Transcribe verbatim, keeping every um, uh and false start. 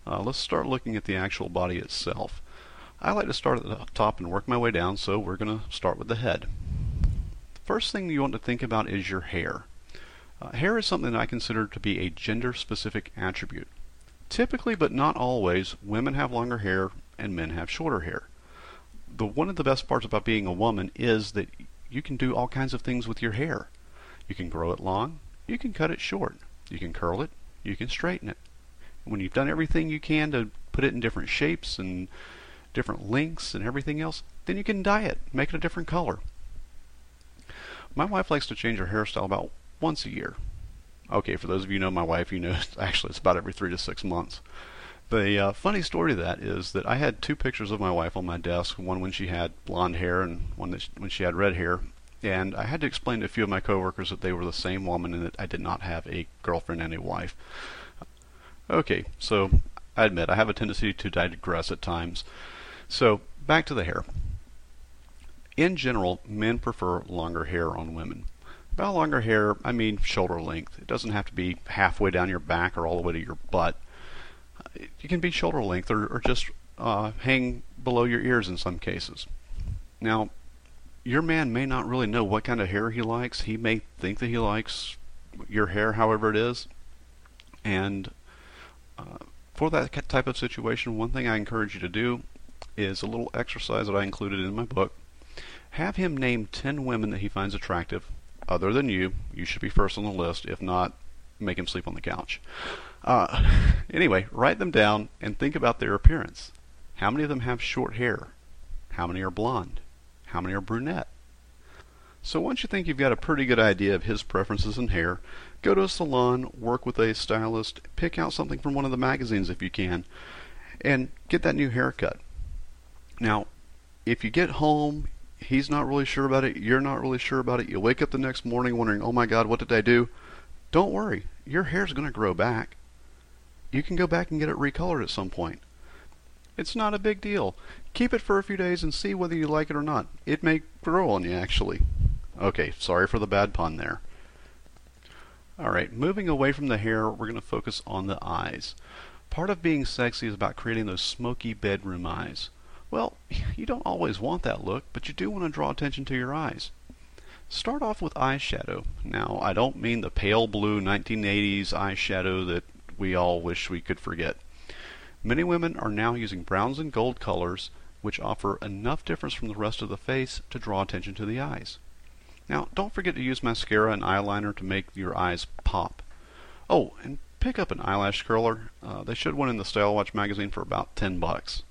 Uh, let's start looking at the actual body itself. I like to start at the top and work my way down, so we're going to start with the head. The first thing you want to think about is your hair. Uh, hair is something that I consider to be a gender-specific attribute. Typically, but not always, women have longer hair and men have shorter hair. The one of the best parts about being a woman is that you can do all kinds of things with your hair. You can grow it long, you can cut it short, you can curl it, you can straighten it. When you've done everything you can to put it in different shapes and different lengths and everything else, then you can dye it, make it a different color. My wife likes to change her hairstyle about once a year. Okay, for those of you who know my wife, you know actually it's about every three to six months. The uh, funny story to that is that I had two pictures of my wife on my desk, one when she had blonde hair and one that she, when she had red hair, and I had to explain to a few of my coworkers that they were the same woman and that I did not have a girlfriend and a wife. Okay, so I admit I have a tendency to digress at times. So back to the hair. In general, men prefer longer hair on women. By longer hair, I mean shoulder length. It doesn't have to be halfway down your back or all the way to your butt. It can be shoulder length or, or just uh, hang below your ears in some cases. Now, your man may not really know what kind of hair he likes. He may think that he likes your hair however it is. And uh, for that type of situation, one thing I encourage you to do is a little exercise that I included in my book. Have him name ten women that he finds attractive other than you. You should be first on the list. If not, make him sleep on the couch. Uh, anyway, write them down and think about their appearance. How many of them have short hair? How many are blonde? How many are brunette? So once you think you've got a pretty good idea of his preferences in hair, go to a salon, work with a stylist, pick out something from one of the magazines if you can, and get that new haircut. Now, if you get home, he's not really sure about it, you're not really sure about it, you wake up the next morning wondering, oh my God, what did I do? Don't worry, your hair's going to grow back. You can go back and get it recolored at some point. It's not a big deal. Keep it for a few days and see whether you like it or not. It may grow on you, actually. Okay, sorry for the bad pun there. Alright, moving away from the hair, we're going to focus on the eyes. Part of being sexy is about creating those smoky bedroom eyes. Well, you don't always want that look, but you do want to draw attention to your eyes. Start off with eyeshadow. Now, I don't mean the pale blue nineteen eighties eyeshadow that we all wish we could forget. Many women are now using browns and gold colors, which offer enough difference from the rest of the face to draw attention to the eyes. Now, don't forget to use mascara and eyeliner to make your eyes pop. Oh, and pick up an eyelash curler. Uh, they should one in the Style Watch magazine for about ten bucks.